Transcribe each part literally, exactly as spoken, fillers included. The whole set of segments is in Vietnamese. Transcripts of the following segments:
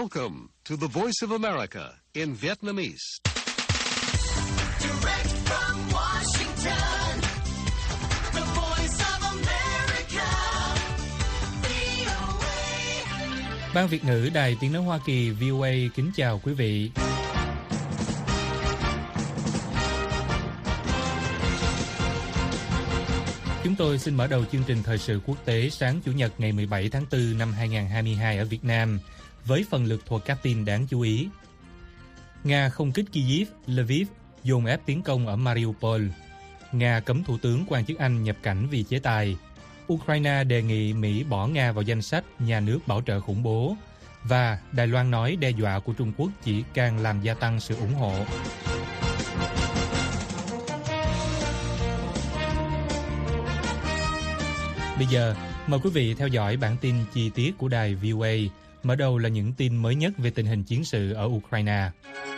Welcome to the Voice of America in Vietnamese. Direct from Washington, the Voice of America, vê o a. Ban Việt ngữ Đài Tiếng nói Hoa Kỳ vê o a kính chào quý vị. Chúng tôi xin mở đầu chương trình thời sự quốc tế sáng Chủ nhật ngày mười bảy tháng tư năm hai nghìn không trăm hai mươi hai ở Việt Nam với phần lược thuộc các tin đáng chú ý. Nga không kích Kyiv, Lviv, dồn ép tiến công ở Mariupol. Nga cấm thủ tướng quan chức Anh nhập cảnh vì chế tài. Ukraine đề nghị Mỹ bỏ Nga vào danh sách nhà nước bảo trợ khủng bố. Và Đài Loan nói đe dọa của Trung Quốc chỉ càng làm gia tăng sự ủng hộ. Bây giờ, mời quý vị theo dõi bản tin chi tiết của đài vê o a. Mở đầu là những tin mới nhất về tình hình chiến sự ở Ukraine.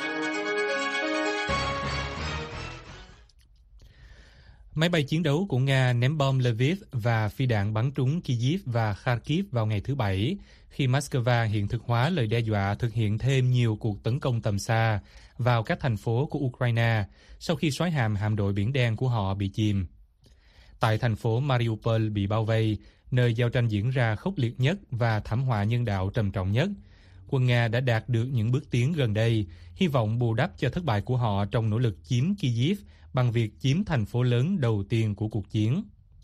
Máy bay chiến đấu của Nga ném bom Lviv và phi đạn bắn trúng Kyiv và Kharkiv vào ngày thứ Bảy, khi Moscow hiện thực hóa lời đe dọa thực hiện thêm nhiều cuộc tấn công tầm xa vào các thành phố của Ukraine sau khi soái hạm hạm đội Biển Đen của họ bị chìm. Tại thành phố Mariupol bị bao vây, nơi giao tranh diễn ra khốc liệt nhất và thảm họa nhân đạo trầm trọng nhất, quân Nga đã đạt được những bước tiến gần đây, hy vọng bù đắp cho thất bại của họ trong nỗ lực chiếm Kyiv bằng việc chiếm thành phố lớn đầu tiên của cuộc chiến.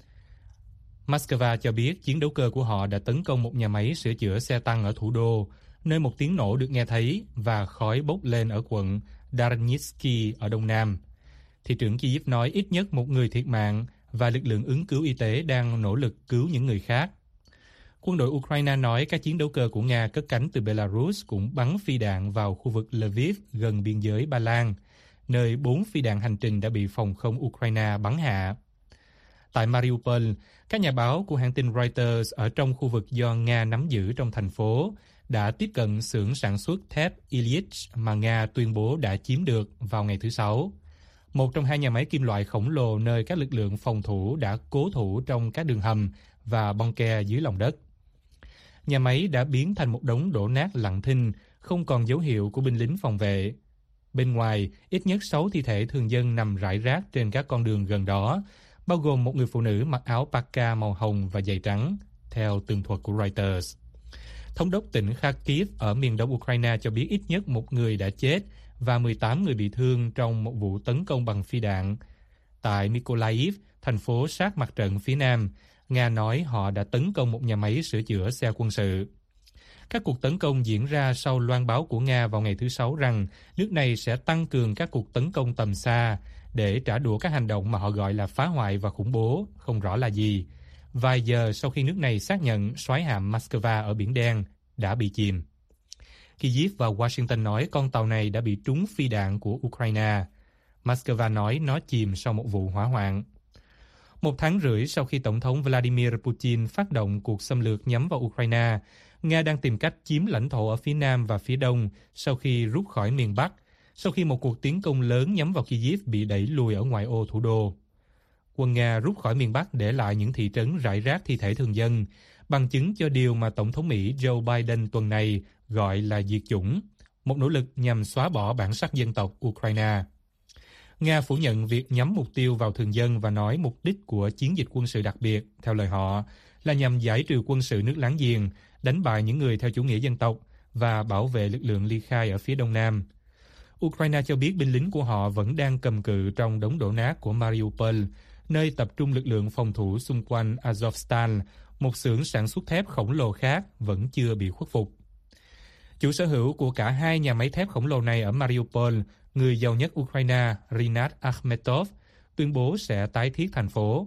Moscow cho biết chiến đấu cơ của họ đã tấn công một nhà máy sửa chữa xe tăng ở thủ đô, nơi một tiếng nổ được nghe thấy và khói bốc lên ở quận Darnitsky ở đông nam. Thị trưởng Kyiv nói ít nhất một người thiệt mạng và lực lượng ứng cứu y tế đang nỗ lực cứu những người khác. Quân đội Ukraine nói các chiến đấu cơ của Nga cất cánh từ Belarus cũng bắn phi đạn vào khu vực Lviv gần biên giới Ba Lan, nơi bốn phi đạn hành trình đã bị phòng không Ukraine bắn hạ. Tại Mariupol, các nhà báo của hãng tin Reuters ở trong khu vực do Nga nắm giữ trong thành phố đã tiếp cận xưởng sản xuất thép Ilyich mà Nga tuyên bố đã chiếm được vào ngày thứ Sáu. Một trong hai nhà máy kim loại khổng lồ nơi các lực lượng phòng thủ đã cố thủ trong các đường hầm và bunker dưới lòng đất. Nhà máy đã biến thành một đống đổ nát lặng thinh, không còn dấu hiệu của binh lính phòng vệ. Bên ngoài, ít nhất sáu thi thể thường dân nằm rải rác trên các con đường gần đó, bao gồm một người phụ nữ mặc áo parka màu hồng và giày trắng, theo tường thuật của Reuters. Thống đốc tỉnh Kharkiv ở miền đông Ukraine cho biết ít nhất một người đã chết và mười tám người bị thương trong một vụ tấn công bằng phi đạn. Tại Mykolaiv, thành phố sát mặt trận phía nam, Nga nói họ đã tấn công một nhà máy sửa chữa xe quân sự. Các cuộc tấn công diễn ra sau loan báo của Nga vào ngày thứ Sáu rằng nước này sẽ tăng cường các cuộc tấn công tầm xa để trả đũa các hành động mà họ gọi là phá hoại và khủng bố, không rõ là gì, vài giờ sau khi nước này xác nhận soái hạm Moscow ở Biển Đen đã bị chìm. Kyiv và Washington nói con tàu này đã bị trúng phi đạn của Ukraine. Moscow nói nó chìm sau một vụ hỏa hoạn. Một tháng rưỡi sau khi Tổng thống Vladimir Putin phát động cuộc xâm lược nhắm vào Ukraine, Nga đang tìm cách chiếm lãnh thổ ở phía nam và phía đông sau khi rút khỏi miền Bắc, sau khi một cuộc tiến công lớn nhắm vào Kyiv bị đẩy lùi ở ngoại ô thủ đô. Quân Nga rút khỏi miền Bắc để lại những thị trấn rải rác thi thể thường dân, bằng chứng cho điều mà Tổng thống Mỹ Joe Biden tuần này gọi là diệt chủng, một nỗ lực nhằm xóa bỏ bản sắc dân tộc Ukraine. Nga phủ nhận việc nhắm mục tiêu vào thường dân và nói mục đích của chiến dịch quân sự đặc biệt, theo lời họ, là nhằm giải trừ quân sự nước láng giềng, đánh bại những người theo chủ nghĩa dân tộc và bảo vệ lực lượng ly khai ở phía đông nam. Ukraine cho biết binh lính của họ vẫn đang cầm cự trong đống đổ nát của Mariupol, nơi tập trung lực lượng phòng thủ xung quanh Azovstal, một xưởng sản xuất thép khổng lồ khác vẫn chưa bị khuất phục. Chủ sở hữu của cả hai nhà máy thép khổng lồ này ở Mariupol, người giàu nhất Ukraine Rinat Akhmetov, tuyên bố sẽ tái thiết thành phố.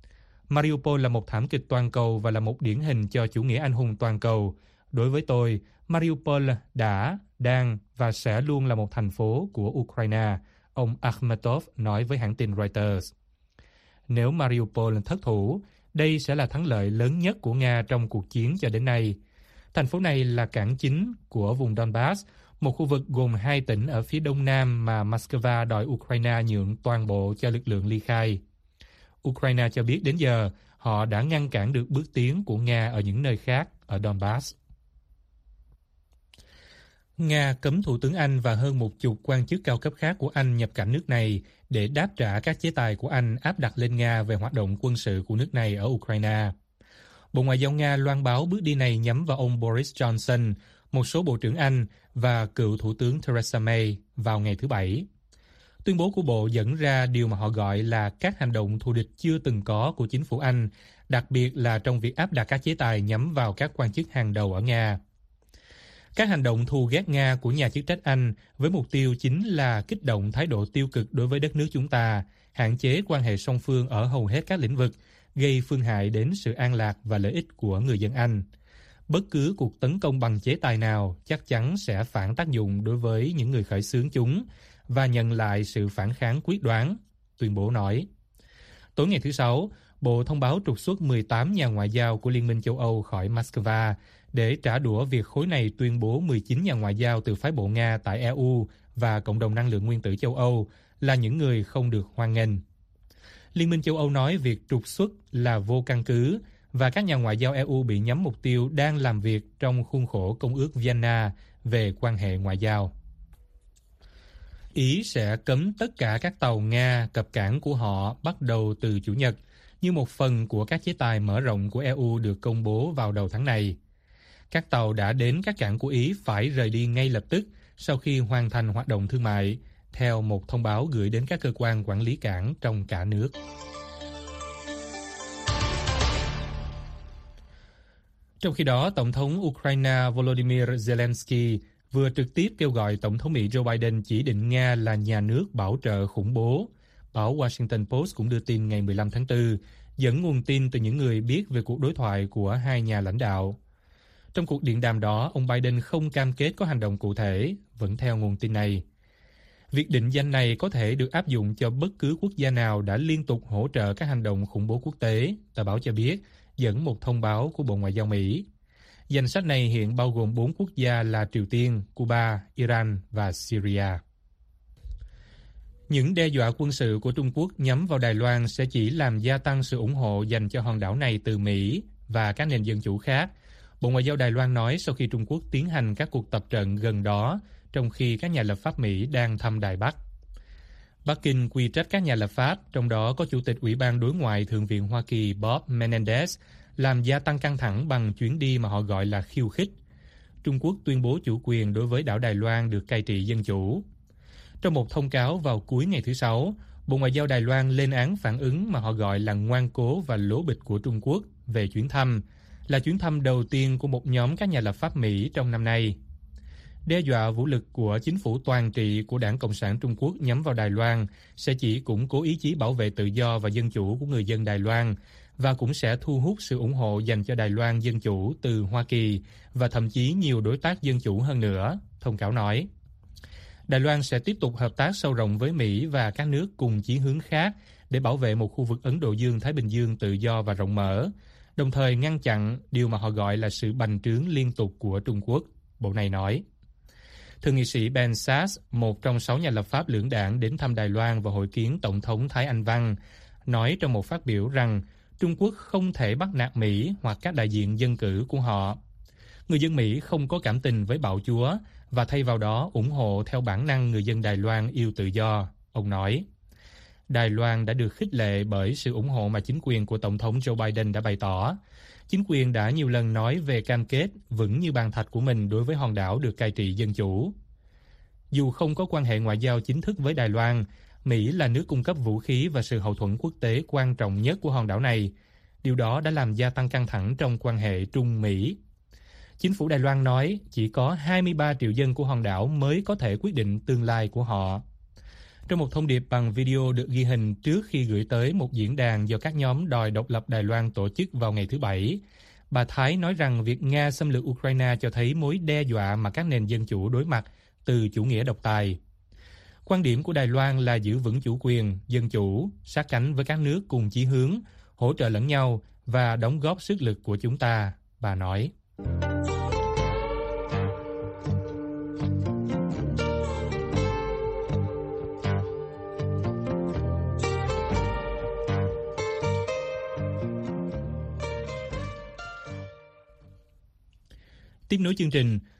Mariupol là một thảm kịch toàn cầu và là một điển hình cho chủ nghĩa anh hùng toàn cầu. Đối với tôi, Mariupol đã, đang và sẽ luôn là một thành phố của Ukraine, ông Akhmetov nói với hãng tin Reuters. Nếu Mariupol thất thủ, đây sẽ là thắng lợi lớn nhất của Nga trong cuộc chiến cho đến nay. Thành phố này là cảng chính của vùng Donbass, một khu vực gồm hai tỉnh ở phía đông nam mà Moscow đòi Ukraine nhượng toàn bộ cho lực lượng ly khai. Ukraine cho biết đến giờ họ đã ngăn cản được bước tiến của Nga ở những nơi khác ở Donbass. Nga cấm Thủ tướng Anh và hơn một chục quan chức cao cấp khác của Anh nhập cảnh nước này để đáp trả các chế tài của Anh áp đặt lên Nga về hoạt động quân sự của nước này ở Ukraine. Bộ Ngoại giao Nga loan báo bước đi này nhắm vào ông Boris Johnson, một số bộ trưởng Anh và cựu Thủ tướng Theresa May vào ngày thứ Bảy. Tuyên bố của Bộ dẫn ra điều mà họ gọi là các hành động thù địch chưa từng có của chính phủ Anh, đặc biệt là trong việc áp đặt các chế tài nhắm vào các quan chức hàng đầu ở Nga. Các hành động thù ghét Nga của nhà chức trách Anh với mục tiêu chính là kích động thái độ tiêu cực đối với đất nước chúng ta, hạn chế quan hệ song phương ở hầu hết các lĩnh vực, gây phương hại đến sự an lạc và lợi ích của người dân Anh. Bất cứ cuộc tấn công bằng chế tài nào chắc chắn sẽ phản tác dụng đối với những người khởi xướng chúng và nhận lại sự phản kháng quyết đoán, tuyên bố nói. Tối ngày thứ Sáu, Bộ thông báo trục xuất mười tám nhà ngoại giao của Liên minh châu Âu khỏi Moscow để trả đũa việc khối này tuyên bố mười chín nhà ngoại giao từ phái bộ Nga tại e u và Cộng đồng Năng lượng Nguyên tử châu Âu là những người không được hoan nghênh. Liên minh châu Âu nói việc trục xuất là vô căn cứ và các nhà ngoại giao e u bị nhắm mục tiêu đang làm việc trong khuôn khổ Công ước Vienna về quan hệ ngoại giao. Ý sẽ cấm tất cả các tàu Nga cập cảng của họ bắt đầu từ Chủ nhật, như một phần của các chế tài mở rộng của e u được công bố vào đầu tháng này. Các tàu đã đến các cảng của Ý phải rời đi ngay lập tức sau khi hoàn thành hoạt động thương mại, theo một thông báo gửi đến các cơ quan quản lý cảng trong cả nước. Trong khi đó, Tổng thống Ukraine Volodymyr Zelensky vừa trực tiếp kêu gọi Tổng thống Mỹ Joe Biden chỉ định Nga là nhà nước bảo trợ khủng bố. Báo Washington Post cũng đưa tin ngày mười lăm tháng tư, dẫn nguồn tin từ những người biết về cuộc đối thoại của hai nhà lãnh đạo. Trong cuộc điện đàm đó, ông Biden không cam kết có hành động cụ thể, vẫn theo nguồn tin này. Việc định danh này có thể được áp dụng cho bất cứ quốc gia nào đã liên tục hỗ trợ các hành động khủng bố quốc tế, tờ báo cho biết, dẫn một thông báo của Bộ Ngoại giao Mỹ. Danh sách này hiện bao gồm bốn quốc gia là Triều Tiên, Cuba, Iran và Syria. Những đe dọa quân sự của Trung Quốc nhắm vào Đài Loan sẽ chỉ làm gia tăng sự ủng hộ dành cho hòn đảo này từ Mỹ và các nền dân chủ khác, Bộ Ngoại giao Đài Loan nói sau khi Trung Quốc tiến hành các cuộc tập trận gần đó, trong khi các nhà lập pháp Mỹ đang thăm Đài Bắc. Bắc Kinh quy trách các nhà lập pháp, trong đó có Chủ tịch Ủy ban Đối ngoại Thượng viện Hoa Kỳ Bob Menendez, làm gia tăng căng thẳng bằng chuyến đi mà họ gọi là khiêu khích. Trung Quốc tuyên bố chủ quyền đối với đảo Đài Loan được cai trị dân chủ. Trong một thông cáo vào cuối ngày thứ Sáu, Bộ Ngoại giao Đài Loan lên án phản ứng mà họ gọi là ngoan cố và lố bịch của Trung Quốc về chuyến thăm, là chuyến thăm đầu tiên của một nhóm các nhà lập pháp Mỹ trong năm nay. Đe dọa vũ lực của chính phủ toàn trị của Đảng Cộng sản Trung Quốc nhắm vào Đài Loan sẽ chỉ củng cố ý chí bảo vệ tự do và dân chủ của người dân Đài Loan và cũng sẽ thu hút sự ủng hộ dành cho Đài Loan dân chủ từ Hoa Kỳ và thậm chí nhiều đối tác dân chủ hơn nữa, thông cáo nói. Đài Loan sẽ tiếp tục hợp tác sâu rộng với Mỹ và các nước cùng chí hướng khác để bảo vệ một khu vực Ấn Độ Dương-Thái Bình Dương tự do và rộng mở, đồng thời ngăn chặn điều mà họ gọi là sự bành trướng liên tục của Trung Quốc, bộ này nói. Thượng nghị sĩ Ben Sasse, một trong sáu nhà lập pháp lưỡng đảng đến thăm Đài Loan và hội kiến Tổng thống Thái Anh Văn, nói trong một phát biểu rằng Trung Quốc không thể bắt nạt Mỹ hoặc các đại diện dân cử của họ. Người dân Mỹ không có cảm tình với bạo chúa và thay vào đó ủng hộ theo bản năng người dân Đài Loan yêu tự do, ông nói. Đài Loan đã được khích lệ bởi sự ủng hộ mà chính quyền của Tổng thống Joe Biden đã bày tỏ. Chính quyền đã nhiều lần nói về cam kết vững như bàn thạch của mình đối với hòn đảo được cai trị dân chủ. Dù không có quan hệ ngoại giao chính thức với Đài Loan, Mỹ là nước cung cấp vũ khí và sự hậu thuẫn quốc tế quan trọng nhất của hòn đảo này. Điều đó đã làm gia tăng căng thẳng trong quan hệ Trung-Mỹ. Chính phủ Đài Loan nói chỉ có hai mươi ba triệu dân của hòn đảo mới có thể quyết định tương lai của họ. Trong một thông điệp bằng video được ghi hình trước khi gửi tới một diễn đàn do các nhóm đòi độc lập Đài Loan tổ chức vào ngày thứ Bảy, bà Thái nói rằng việc Nga xâm lược Ukraine cho thấy mối đe dọa mà các nền dân chủ đối mặt từ chủ nghĩa độc tài. Quan điểm của Đài Loan là giữ vững chủ quyền, dân chủ, sát cánh với các nước cùng chí hướng, hỗ trợ lẫn nhau và đóng góp sức lực của chúng ta, bà nói. Tiếp nối chương trình,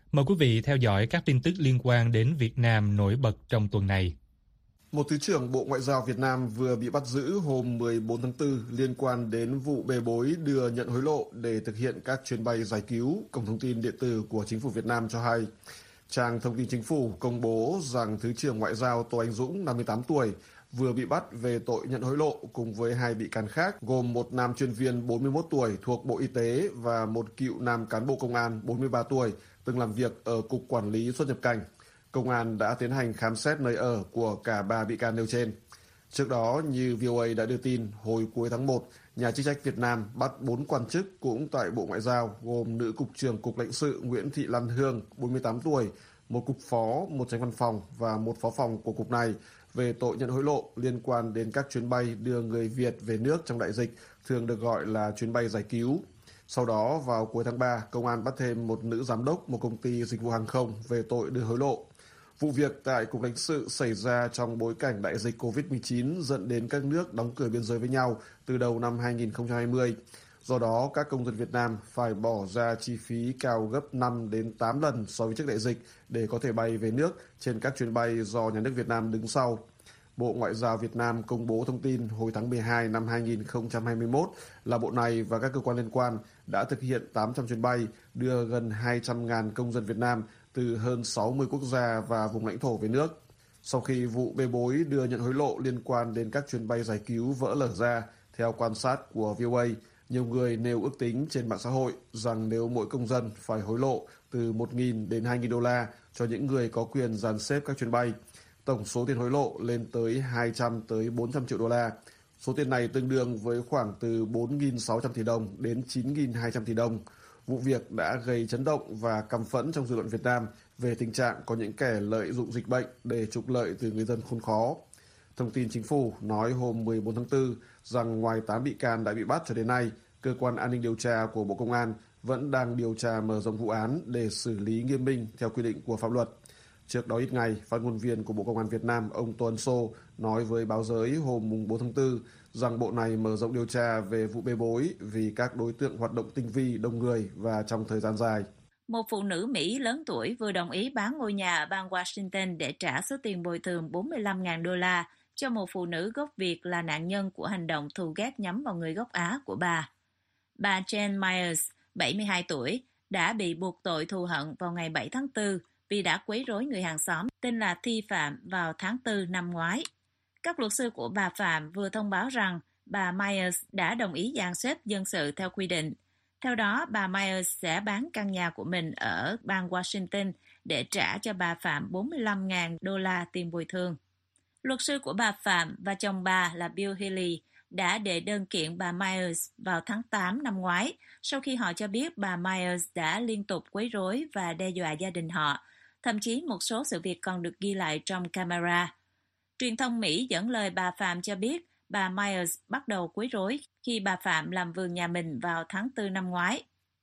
Mời quý vị theo dõi các tin tức liên quan đến Việt Nam nổi bật trong tuần này. Một Thứ trưởng Bộ Ngoại giao Việt Nam vừa bị bắt giữ hôm mười bốn tháng tư liên quan đến vụ bê bối đưa nhận hối lộ để thực hiện các chuyến bay giải cứu, cổng thông tin điện tử của Chính phủ Việt Nam cho hay. Trang Thông tin Chính phủ công bố rằng Thứ trưởng Ngoại giao Tô Anh Dũng, năm mươi tám tuổi, vừa bị bắt về tội nhận hối lộ cùng với hai bị can khác, gồm một nam chuyên viên bốn mươi mốt tuổi thuộc Bộ Y tế và một cựu nam cán bộ công an bốn mươi ba tuổi, từng làm việc ở Cục Quản lý Xuất nhập cảnh. Công an đã tiến hành khám xét nơi ở của cả ba bị can nêu trên. Trước đó, như vê o a đã đưa tin, hồi cuối tháng một, nhà chức trách Việt Nam bắt bốn quan chức cũng tại Bộ Ngoại giao, gồm nữ Cục trưởng Cục lãnh sự Nguyễn Thị Lan Hương, bốn mươi tám tuổi, một cục phó, một chánh văn phòng và một phó phòng của cục này về tội nhận hối lộ liên quan đến các chuyến bay đưa người Việt về nước trong đại dịch, thường được gọi là chuyến bay giải cứu. Sau đó, vào cuối tháng ba, công an bắt thêm một nữ giám đốc một công ty dịch vụ hàng không về tội đưa hối lộ. Vụ việc tại Cục lãnh sự xảy ra trong bối cảnh đại dịch covid mười chín dẫn đến các nước đóng cửa biên giới với nhau từ đầu năm hai nghìn không trăm hai mươi. Do đó, các công dân Việt Nam phải bỏ ra chi phí cao gấp năm đến tám lần so với trước đại dịch để có thể bay về nước trên các chuyến bay do nhà nước Việt Nam đứng sau. Bộ Ngoại giao Việt Nam công bố thông tin hồi tháng mười hai năm hai nghìn không trăm hai mươi mốt là bộ này và các cơ quan liên quan đã thực hiện tám trăm chuyến bay đưa gần hai trăm nghìn công dân Việt Nam từ hơn sáu mươi quốc gia và vùng lãnh thổ về nước. Sau khi vụ bê bối đưa nhận hối lộ liên quan đến các chuyến bay giải cứu vỡ lở ra, theo quan sát của vê o a, nhiều người nêu ước tính trên mạng xã hội rằng nếu mỗi công dân phải hối lộ từ một nghìn đến hai nghìn đô la cho những người có quyền dàn xếp các chuyến bay, tổng số tiền hối lộ lên tới hai trăm tới bốn trăm triệu đô la. Số tiền này tương đương với khoảng từ bốn nghìn sáu trăm tỷ đồng đến chín nghìn hai trăm tỷ đồng. Vụ việc đã gây chấn động và căm phẫn trong dư luận Việt Nam về tình trạng có những kẻ lợi dụng dịch bệnh để trục lợi từ người dân khốn khó. Thông tin Chính phủ nói hôm mười bốn tháng tư rằng ngoài tám bị can đã bị bắt cho đến nay, cơ quan an ninh điều tra của Bộ Công an vẫn đang điều tra mở rộng vụ án để xử lý nghiêm minh theo quy định của pháp luật. Trước đó ít ngày, phát ngôn viên của Bộ Công an Việt Nam ông Tô Ân Sô nói với báo giới hôm bốn tháng tư rằng bộ này mở rộng điều tra về vụ bê bối vì các đối tượng hoạt động tinh vi, đông người và trong thời gian dài. Một phụ nữ Mỹ lớn tuổi vừa đồng ý bán ngôi nhà ở bang Washington để trả số tiền bồi thường bốn mươi lăm nghìn đô la cho một phụ nữ gốc Việt là nạn nhân của hành động thù ghét nhắm vào người gốc Á của bà. Bà Jen Myers, bảy mươi hai tuổi, đã bị buộc tội thù hận vào ngày bảy tháng tư vì đã quấy rối người hàng xóm tên là Thi Phạm vào tháng tư năm ngoái. Các luật sư của bà Phạm vừa thông báo rằng bà Myers đã đồng ý dàn xếp dân sự theo quy định. Theo đó, bà Myers sẽ bán căn nhà của mình ở bang Washington để trả cho bà Phạm bốn mươi lăm nghìn đô la tiền bồi thường. Luật sư của bà Phạm và chồng bà là Bill Healy đã đệ đơn kiện bà Myers vào tháng tám năm ngoái sau khi họ cho biết bà Myers đã liên tục quấy rối và đe dọa gia đình họ. Thậm chí một số sự việc còn được ghi lại trong camera. Truyền thông Mỹ dẫn lời bà Phạm cho biết bà Myers bắt đầu quấy rối khi bà Phạm làm vườn nhà mình vào tháng tư năm ngoái.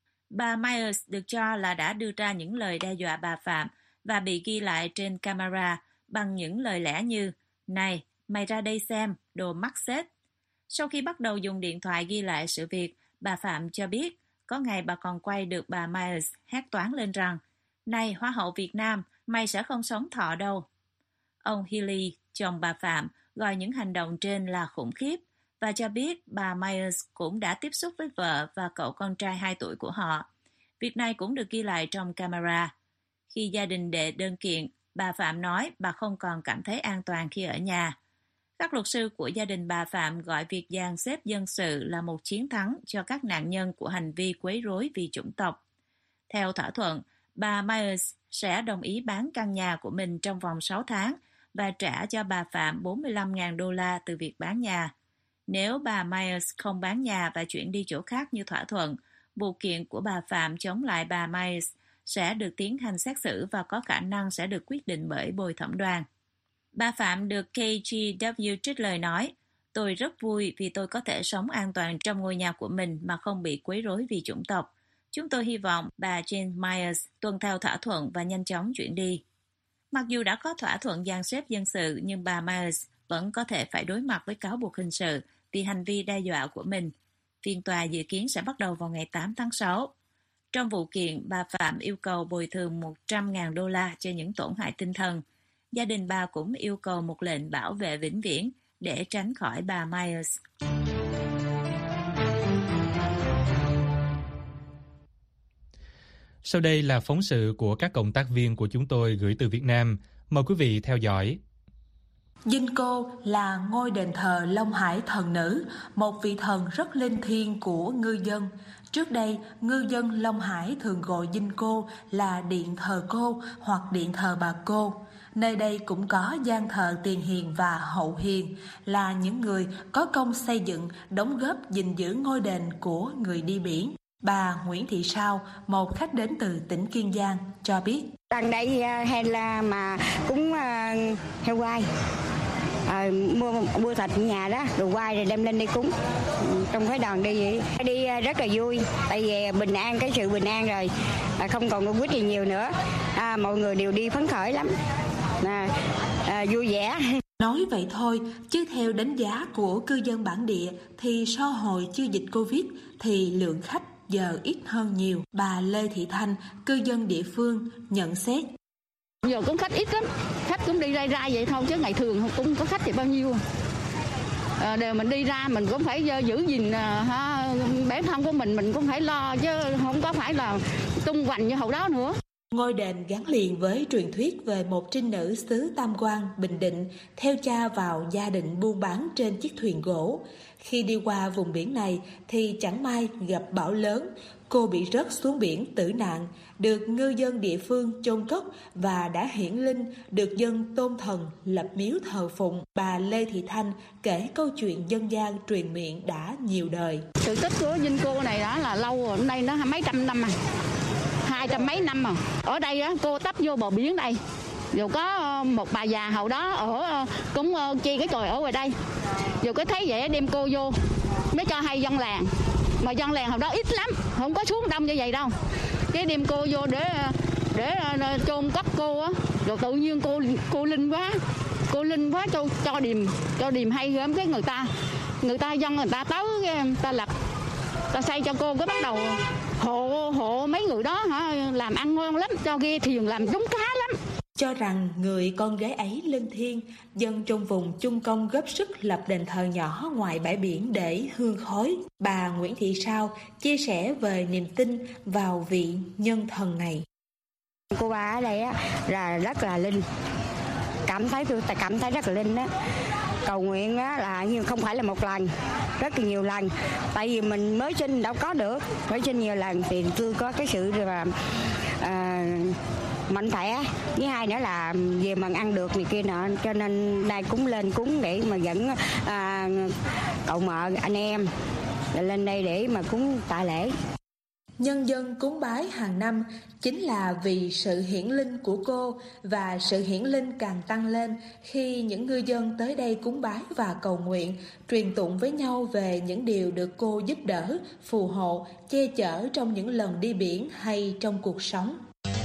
Bà Myers được cho là đã đưa ra những lời đe dọa bà Phạm và bị ghi lại trên camera bằng những lời lẽ như "Này, mày ra đây xem, đồ mắc xếp." Sau khi bắt đầu dùng điện thoại ghi lại sự việc, bà Phạm cho biết có ngày bà còn quay được bà Myers hét toáng lên rằng "Này, Hoa hậu Việt Nam, mày sẽ không sống thọ đâu." Ông Healy, chồng bà Phạm, gọi những hành động trên là khủng khiếp và cho biết bà Myers cũng đã tiếp xúc với vợ và cậu con trai hai tuổi của họ. Việc này cũng được ghi lại trong camera. Khi gia đình đệ đơn kiện, bà Phạm nói bà không còn cảm thấy an toàn khi ở nhà. Các luật sư của gia đình bà Phạm gọi việc dàn xếp dân sự là một chiến thắng cho các nạn nhân của hành vi quấy rối vì chủng tộc. Theo thỏa thuận, bà Myers sẽ đồng ý bán căn nhà của mình trong vòng sáu tháng và trả cho bà Phạm bốn mươi lăm nghìn đô la từ việc bán nhà. Nếu bà Myers không bán nhà và chuyển đi chỗ khác như thỏa thuận, vụ kiện của bà Phạm chống lại bà Myers sẽ được tiến hành xét xử và có khả năng sẽ được quyết định bởi bồi thẩm đoàn. Bà Phạm được K G W trích lời nói, "Tôi rất vui vì tôi có thể sống an toàn trong ngôi nhà của mình mà không bị quấy rối vì chủng tộc. Chúng tôi hy vọng bà Jen Myers tuân theo thỏa thuận và nhanh chóng chuyển đi." Mặc dù đã có thỏa thuận dàn xếp dân sự, nhưng bà Myers vẫn có thể phải đối mặt với cáo buộc hình sự vì hành vi đe dọa của mình. Phiên tòa dự kiến sẽ bắt đầu vào ngày tám tháng sáu. Trong vụ kiện, bà Phạm yêu cầu bồi thường một trăm nghìn đô la cho những tổn hại tinh thần. Gia đình bà cũng yêu cầu một lệnh bảo vệ vĩnh viễn để tránh khỏi bà Myers. Sau đây là phóng sự của các cộng tác viên của chúng tôi gửi từ Việt Nam. Mời quý vị theo dõi. Dinh Cô là ngôi đền thờ Long Hải thần nữ, một vị thần rất linh thiêng của ngư dân. Trước đây, ngư dân Long Hải thường gọi Dinh Cô là điện thờ cô hoặc điện thờ bà cô. Nơi đây cũng có gian thờ tiền hiền và hậu hiền, là những người có công xây dựng, đóng góp gìn giữ ngôi đền của người đi biển. Bà Nguyễn Thị Sao, một khách đến từ tỉnh Kiên Giang, cho biết. Gần đây hay là mà cũng uh, heo quay, à, mua mua thịt ở nhà đó, đồ quay rồi đem lên đi cúng. Trong cái đoàn đi vậy, đi rất là vui, tại vì bình an, cái sự bình an rồi, à, không còn Covid gì nhiều nữa, à, mọi người đều đi phấn khởi lắm, à, à, vui vẻ. Nói vậy thôi, chứ theo đánh giá của cư dân bản địa thì sau hồi chưa dịch Covid thì lượng khách giờ ít hơn nhiều. Bà Lê Thị Thanh, cư dân địa phương, nhận xét. Giờ cũng khách ít lắm, khách cũng đi ra ra vậy thôi chứ ngày thường cũng có khách thì bao nhiêu. À, để mình đi ra mình cũng phải giữ gìn ha, bản thân của mình mình cũng phải lo chứ không có phải là tung hoành như hồi đó nữa. Ngôi đền gắn liền với truyền thuyết về một trinh nữ xứ Tam Quan, Bình Định, theo cha vào gia định buôn bán trên chiếc thuyền gỗ. Khi đi qua vùng biển này thì chẳng may gặp bão lớn, cô bị rớt xuống biển tử nạn, được ngư dân địa phương chôn cất và đã hiển linh, được dân tôn thần lập miếu thờ phụng. Bà Lê Thị Thanh kể câu chuyện dân gian truyền miệng đã nhiều đời. Sự tích của Dinh Cô này đã là lâu rồi, hôm nay nó mấy trăm năm à. Hai trăm mấy năm rồi. Ở đây đó, cô tấp vô bờ biển đây. Dù có một bà già hậu đó ở cũng chi cái chòi ở ngoài đây. Dù có thấy vậy đem cô vô mới cho hay dân làng. Mà dân làng hậu đó ít lắm, không có xuống đông như vậy đâu. Cái đem cô vô để để chôn cất cô á. Rồi tự nhiên cô cô linh quá. Cô linh quá cho cho điềm cho điềm hay gớm cái người ta. Người ta dân người ta tới người ta lập ta xây cho cô cái bắt đầu hộ hộ mấy người đó hả, làm ăn ngon lắm, cho ghe thuyền làm trúng cá lắm. Cho rằng người con gái ấy linh thiêng, dân trong vùng chung công góp sức lập đền thờ nhỏ ngoài bãi biển để hương khói. Bà Nguyễn Thị Sao chia sẻ về niềm tin vào vị nhân thần này. Cô bà ở đây á là rất là linh, cảm thấy tôi cảm thấy rất là linh đó. Cầu nguyện á là như không phải là một lần, rất là nhiều lần. Tại vì mình mới sinh đâu có được, mới sinh nhiều lần thì tôi có cái sự là à, mạnh khỏe. Với hai nữa là về mà ăn được này kia nọ, cho nên đây cũng lên cúng để mà dẫn à, cậu mợ anh em lên đây để mà cúng tạ lễ. Nhân dân cúng bái hàng năm chính là vì sự hiển linh của cô, và sự hiển linh càng tăng lên khi những ngư dân tới đây cúng bái và cầu nguyện, truyền tụng với nhau về những điều được cô giúp đỡ, phù hộ, che chở trong những lần đi biển hay trong cuộc sống.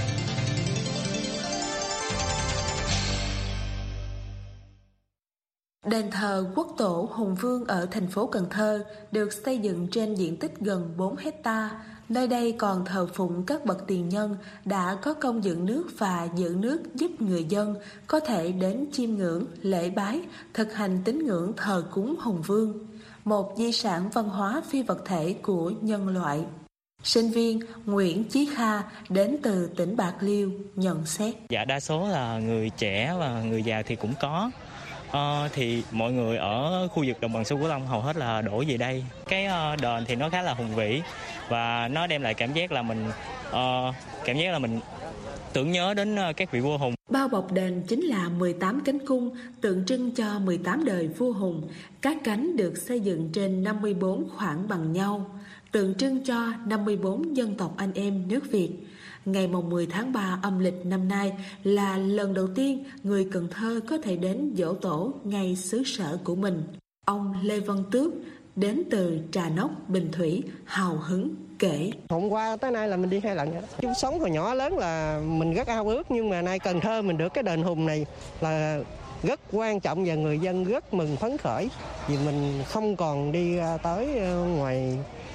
Đền thờ Quốc tổ Hùng Vương ở thành phố Cần Thơ được xây dựng trên diện tích gần bốn hecta. Nơi đây còn thờ phụng các bậc tiền nhân đã có công dựng nước và giữ nước, giúp người dân có thể đến chiêm ngưỡng, lễ bái, thực hành tín ngưỡng thờ cúng Hùng Vương, một di sản văn hóa phi vật thể của nhân loại. Sinh viên Nguyễn Chí Kha đến từ tỉnh Bạc Liêu nhận xét. Dạ đa số là người trẻ và người già thì cũng có. Ờ, thì mọi người ở khu vực đồng bằng sông Cửu Long hầu hết là đổ về đây. Cái uh, đền thì nó khá là hùng vĩ và nó đem lại cảm giác là mình uh, cảm giác là mình tưởng nhớ đến uh, các vị vua Hùng. Bao bọc đền chính là mười tám cánh cung tượng trưng cho mười tám đời vua Hùng. Các cánh được xây dựng trên năm mươi bốn khoảng bằng nhau, tượng trưng cho năm mươi bốn dân tộc anh em nước Việt. Ngày mười tháng ba âm lịch năm nay là lần đầu tiên người Cần Thơ có thể đến giỗ tổ ngày xứ sở của mình. Ông Lê Văn Tước đến từ Trà Nóc, Bình Thủy hào hứng kể. Hôm qua tới nay là mình đi hai lần rồi. Chúng sống hồi nhỏ lớn là mình rất ao ước, nhưng mà nay Cần Thơ mình được cái đền Hùng này là rất quan trọng và người dân rất mừng phấn khởi vì mình không còn đi tới ngoài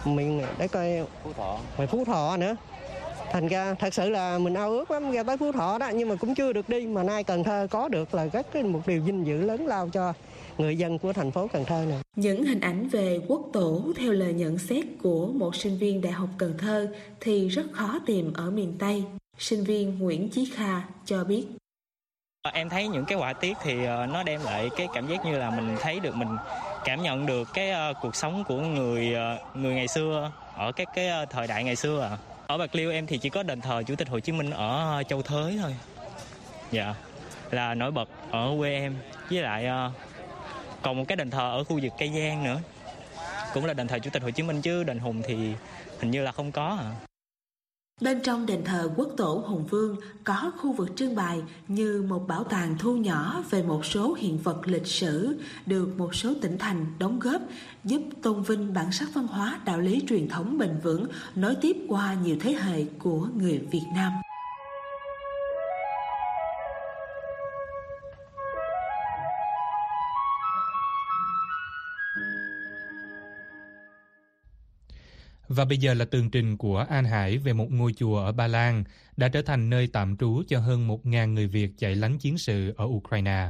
miền để coi Phú Thọ, ngoài Phú Thọ nữa. Thành ra thật sự là mình ao ước lắm ra tới Phú Thọ đó, nhưng mà cũng chưa được đi. Mà nay Cần Thơ có được là rất một điều vinh dự lớn lao cho người dân của thành phố Cần Thơ này. Những hình ảnh về quốc tổ theo lời nhận xét của một sinh viên Đại học Cần Thơ thì rất khó tìm ở miền Tây. Sinh viên Nguyễn Chí Kha cho biết. Em thấy những cái họa tiết thì nó đem lại cái cảm giác như là mình thấy được, mình cảm nhận được cái uh, cuộc sống của người uh, người ngày xưa ở các cái uh, thời đại ngày xưa à. Ở Bạc Liêu em thì chỉ có đền thờ Chủ tịch Hồ Chí Minh ở uh, Châu Thới thôi. Dạ, là nổi bật ở quê em. Với lại uh, còn một cái đền thờ ở khu vực Cây Giang nữa, cũng là đền thờ Chủ tịch Hồ Chí Minh, chứ đền Hùng thì hình như là không có à. Bên trong đền thờ Quốc tổ Hùng Vương có khu vực trưng bày như một bảo tàng thu nhỏ về một số hiện vật lịch sử được một số tỉnh thành đóng góp, giúp tôn vinh bản sắc văn hóa, đạo lý truyền thống bền vững nối tiếp qua nhiều thế hệ của người Việt Nam. Và bây giờ là tường trình của An Hải về một ngôi chùa ở Ba Lan đã trở thành nơi tạm trú cho hơn một nghìn người Việt chạy lánh chiến sự ở Ukraine.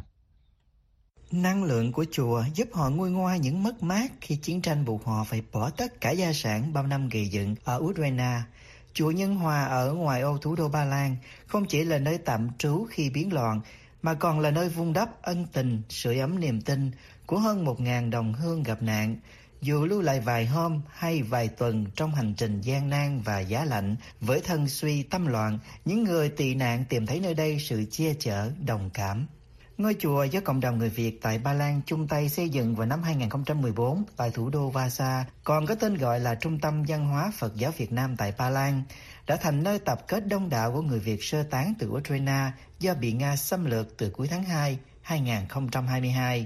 Năng lượng của chùa giúp họ nguôi ngoai những mất mát khi chiến tranh buộc họ phải bỏ tất cả gia sản bao năm gây dựng ở Ukraine. Chùa Nhân Hòa ở ngoài ô thủ đô Ba Lan không chỉ là nơi tạm trú khi biến loạn, mà còn là nơi vun đắp ân tình, sưởi ấm niềm tin của hơn một nghìn đồng hương gặp nạn. Dù lưu lại vài hôm hay vài tuần trong hành trình gian nan và giá lạnh, với thân suy tâm loạn, những người tị nạn tìm thấy nơi đây sự che chở, đồng cảm. Ngôi chùa do cộng đồng người Việt tại Ba Lan chung tay xây dựng vào năm hai nghìn không trăm mười bốn tại thủ đô Warsaw, còn có tên gọi là Trung tâm Văn hóa Phật giáo Việt Nam tại Ba Lan, đã thành nơi tập kết đông đảo của người Việt sơ tán từ Ukraine do bị Nga xâm lược từ cuối tháng hai hai nghìn không trăm hai mươi hai.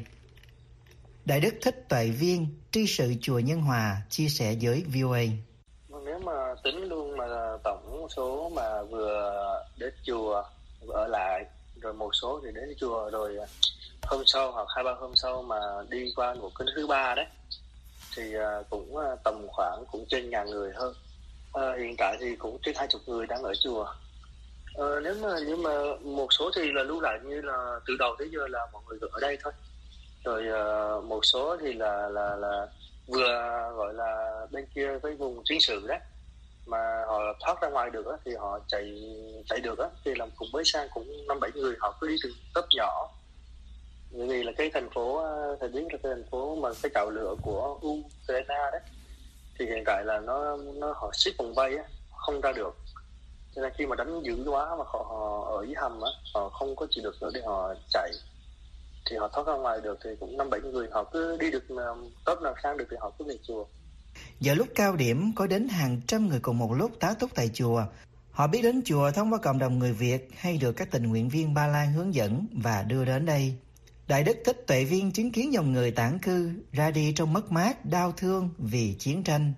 Đại đức Thích Tuệ Viên, tri sự chùa Nhân Hòa, chia sẻ với vê o a. Nếu mà tính luôn mà tổng số mà vừa đến chùa ở lại, rồi một số thì đến chùa rồi hôm sau hoặc hai ba hôm sau mà đi qua một cái thứ ba đấy, thì cũng tầm khoảng cũng trên ngàn người hơn. À, hiện tại thì cũng trên hai chục người đang ở chùa. À, nếu mà nhưng mà một số thì là lưu lại như là từ đầu tới giờ là mọi người ở đây thôi. Rồi uh, một số thì là là là vừa gọi là bên kia với vùng chiến sự đấy, mà họ thoát ra ngoài được á, thì họ chạy chạy được á, thì làm cùng với sang cũng năm bảy người, họ cứ đi từng tấp nhỏ. Bởi vì là cái thành phố, thầy biết là cái thành phố mà cái chảo lửa của Ukraine đấy, thì hiện tại là nó nó họ xếp vòng vây á, không ra được. Cho nên khi mà đánh dữ quá mà họ, họ ở dưới hầm á, họ không có chịu được nữa để họ chạy, thì họ thoát ra ngoài được thì cũng năm bảy người, họ cứ đi được tớp nào sang được thì họ cứ về chùa. Giờ lúc cao điểm có đến hàng trăm người cùng một lúc tá túc tại chùa. Họ biết đến chùa thông qua cộng đồng người Việt hay được các tình nguyện viên Ba Lan hướng dẫn và đưa đến đây. Đại đức Thích Tuệ Viên chứng kiến dòng người tản cư ra đi trong mất mát, đau thương vì chiến tranh.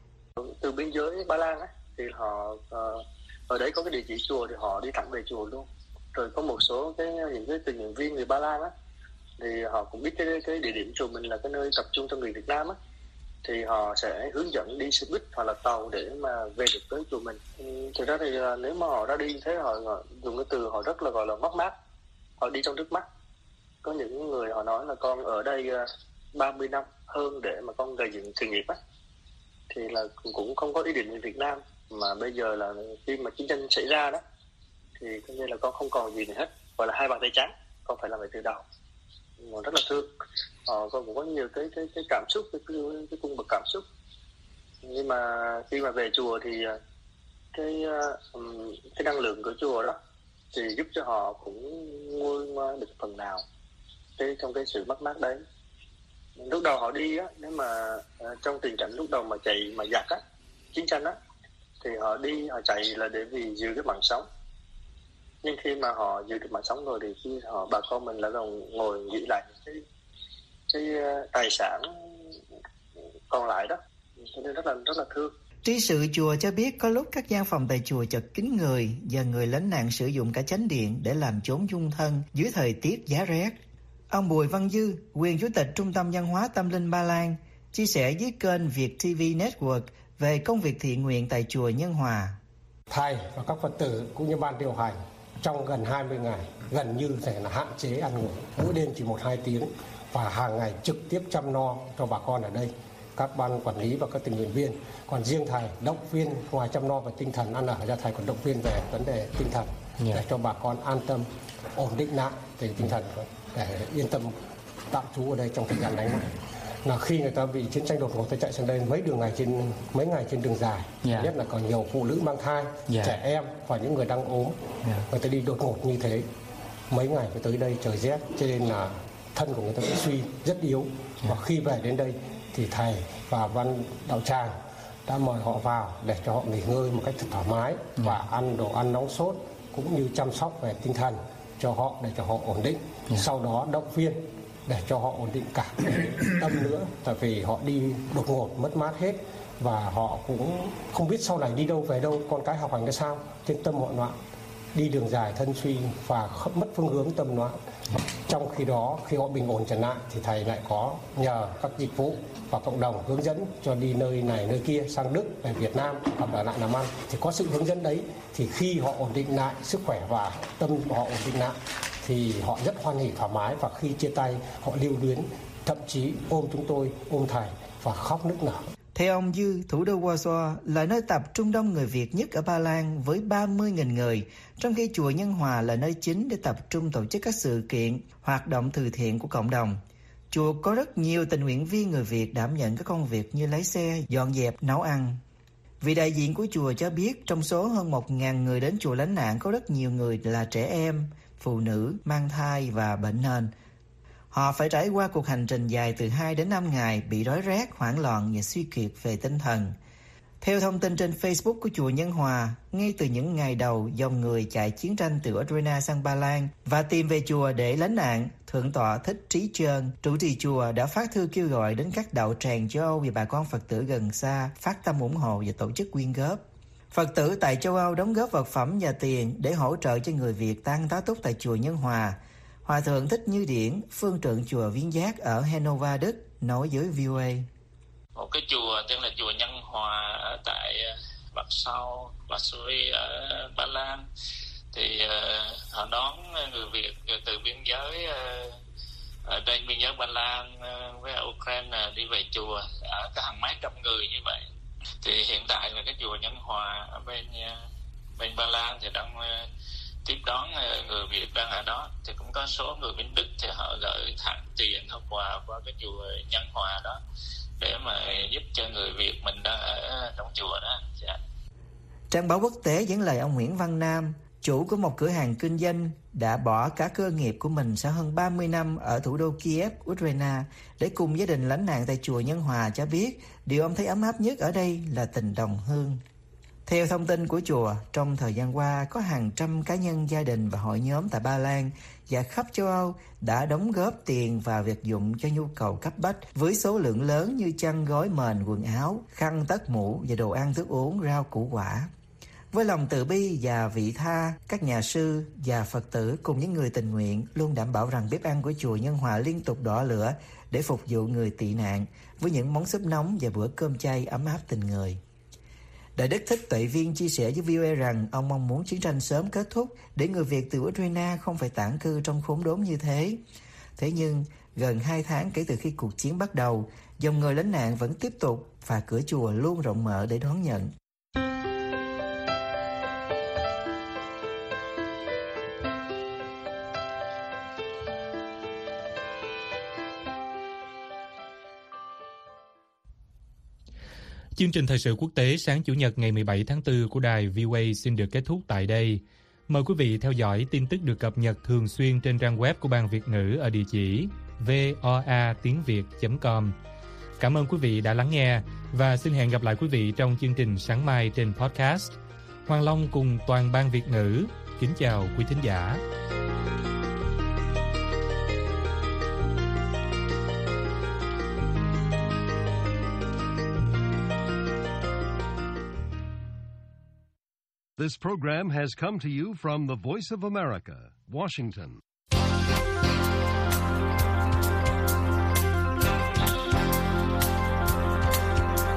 Từ biên giới Ba Lan á, thì họ uh, ở đấy có cái địa chỉ chùa thì họ đi thẳng về chùa luôn. Rồi có một số cái những cái tình nguyện viên người Ba Lan á, thì họ cũng biết cái cái địa điểm chùa mình là cái nơi tập trung cho người Việt Nam á, thì họ sẽ hướng dẫn đi xe buýt hoặc là tàu để mà về được tới chùa mình. Thực ra thì nếu mà họ đã đi thế, họ, họ dùng cái từ họ rất là gọi là mất mát, họ đi trong nước mắt. Có những người họ nói là con ở đây ba mươi năm hơn để mà con gây dựng sự nghiệp á, thì là cũng không có ý định về Việt Nam, mà bây giờ là khi mà chiến tranh xảy ra đó thì coi như là con không còn gì nữa hết, gọi là hai bàn tay trắng, con phải làm lại từ đầu. Mà rất là thương. Họ con cũng có nhiều cái cái cái cảm xúc, cái cái, cái cung bậc cảm xúc. Nhưng mà khi mà về chùa thì cái um, cái năng lượng của chùa đó thì giúp cho họ cũng nguôi ngoai được phần nào cái trong cái sự mất mát đấy. Lúc đầu họ đi á, nếu mà uh, trong tình cảnh lúc đầu mà chạy mà giặc á, chiến tranh á, thì họ đi họ chạy là để vì giữ cái mạng sống. Nhưng khi mà họ giữ được mạng sống rồi thì khi họ bà con mình là còn ngồi nghĩ lại cái cái tài sản còn lại đó, cho nên rất là rất là thương. Tri sự chùa cho biết có lúc các gian phòng tại chùa chật kín người và người lánh nạn sử dụng cả chánh điện để làm chốn dung thân dưới thời tiết giá rét. Ông Bùi Văn Dư, quyền chủ tịch Trung tâm Văn hóa Tâm linh Ba Lan, chia sẻ với kênh Việt ti vi Network về công việc thiện nguyện tại chùa Nhân Hòa. Thầy và các Phật tử cũng như ban điều hành trong gần hai mươi ngày gần như thể là hạn chế ăn ngủ, mỗi đêm chỉ một hai tiếng và hàng ngày trực tiếp chăm lo cho bà con ở đây, các ban quản lý và các tình nguyện viên. Còn riêng thầy động viên, ngoài chăm lo về tinh thần ăn ở ra, thầy còn động viên về vấn đề tinh thần để cho bà con an tâm, ổn định lại về tinh thần để yên tâm tạm trú ở đây trong thời gian ngắn này. Là khi người ta bị chiến tranh đột ngột, ta chạy sang đây mấy đường ngày trên mấy ngày trên đường dài, yeah. nhất là còn nhiều phụ nữ mang thai, yeah. trẻ em và những người đang ốm, yeah. người ta đi đột ngột như thế mấy ngày mới tới đây, trời rét cho nên là thân của người ta bị suy rất yếu, yeah. và khi về đến đây thì thầy và ban đạo tràng đã mời họ vào để cho họ nghỉ ngơi một cách thật thoải mái, yeah. và ăn đồ ăn nóng sốt cũng như chăm sóc về tinh thần cho họ để cho họ ổn định, yeah. sau đó động viên để cho họ ổn định cả tâm nữa, tại vì họ đi đột ngột mất mát hết và họ cũng không biết sau này đi đâu về đâu, con cái học hành ra sao, trên tâm hoạn loạn, đi đường dài thân suy và mất phương hướng tâm loạn. Trong khi đó khi họ bình ổn trở lại thì thầy lại có nhờ các dịch vụ và cộng đồng hướng dẫn cho đi nơi này nơi kia, sang Đức, về Việt Nam hoặc ở lại làm ăn, thì có sự hướng dẫn đấy thì khi họ ổn định lại sức khỏe và tâm họ ổn định lại thì họ rất hoan hỉ thoải mái, và khi chia tay họ lưu luyến, thậm chí ôm chúng tôi, ôm thầy và khóc nức nở. Theo ông Dư, thủ đô Warsaw là nơi tập trung đông người Việt nhất ở Ba Lan với ba mươi nghìn người, trong khi chùa Nhân Hòa là nơi chính để tập trung tổ chức các sự kiện, hoạt động từ thiện của cộng đồng. Chùa có rất nhiều tình nguyện viên người Việt đảm nhận các công việc như lái xe, dọn dẹp, nấu ăn. Vị đại diện của chùa cho biết trong số hơn một nghìn người đến chùa lánh nạn có rất nhiều người là trẻ em, phụ nữ, mang thai và bệnh nền. Họ phải trải qua cuộc hành trình dài từ hai đến năm ngày bị đói rét, hoảng loạn và suy kiệt về tinh thần. Theo thông tin trên Facebook của chùa Nhân Hòa, ngay từ những ngày đầu dòng người chạy chiến tranh từ Ukraine sang Ba Lan và tìm về chùa để lánh nạn, Thượng tọa Thích Trí Trơn, trụ trì chùa đã phát thư kêu gọi đến các đạo tràng châu Âu và bà con Phật tử gần xa phát tâm ủng hộ và tổ chức quyên góp. Phật tử tại châu Âu đóng góp vật phẩm và tiền để hỗ trợ cho người Việt tang tá túc tại chùa Nhân Hòa. Hòa thượng Thích Như Điển, phương trượng chùa Viên Giác ở Hanover, Đức, nói với vê o a. Một cái chùa tên là chùa Nhân Hòa ở tại Bắc Sau, Varsovie ở Ba Lan, thì uh, họ đón người Việt từ biên giới uh, ở trên biên giới Ba Lan uh, với Ukraine đi về chùa ở cái hàng mấy trăm người như vậy. Thì hiện tại là cái chùa Nhân Hòa ở bên uh, bên Ba Lan thì đang uh, tiếp đón uh, người Việt đang ở đó, thì cũng có số người bên Đức thì họ gửi thẳng tiền hoặc quà qua cái chùa Nhân Hòa đó để mà giúp cho người Việt mình đang ở trong chùa đó. Dạ. Trang báo quốc tế dẫn lời ông Nguyễn Văn Nam, chủ của một cửa hàng kinh doanh đã bỏ cả cơ nghiệp của mình sau hơn ba mươi năm ở thủ đô Kiev, Ukraine để cùng gia đình lánh nạn tại chùa Nhân Hòa, cho biết điều ông thấy ấm áp nhất ở đây là tình đồng hương. Theo thông tin của chùa, trong thời gian qua có hàng trăm cá nhân, gia đình và hội nhóm tại Ba Lan và khắp châu Âu đã đóng góp tiền vào việc dụng cho nhu cầu cấp bách với số lượng lớn như chăn gối mền, quần áo, khăn tất mũ và đồ ăn thức uống, rau củ quả. Với lòng từ bi và vị tha, các nhà sư và Phật tử cùng những người tình nguyện luôn đảm bảo rằng bếp ăn của chùa Nhân Hòa liên tục đỏ lửa để phục vụ người tị nạn với những món súp nóng và bữa cơm chay ấm áp tình người. Đại đức Thích Tuệ Viên chia sẻ với vê o a rằng ông mong muốn chiến tranh sớm kết thúc để người Việt từ Ukraine không phải tản cư trong khốn đốn như thế. Thế nhưng, gần hai tháng kể từ khi cuộc chiến bắt đầu, dòng người lánh nạn vẫn tiếp tục và cửa chùa luôn rộng mở để đón nhận. Chương trình thời sự quốc tế sáng Chủ nhật ngày mười bảy tháng tư của đài vê o a xin được kết thúc tại đây. Mời quý vị theo dõi tin tức được cập nhật thường xuyên trên trang web của Ban Việt ngữ ở địa chỉ voa tiếng việt chấm com. Cảm ơn quý vị đã lắng nghe và xin hẹn gặp lại quý vị trong chương trình sáng mai trên podcast. Hoàng Long cùng toàn Ban Việt ngữ kính chào quý thính giả. This program has come to you from the Voice of America, Washington.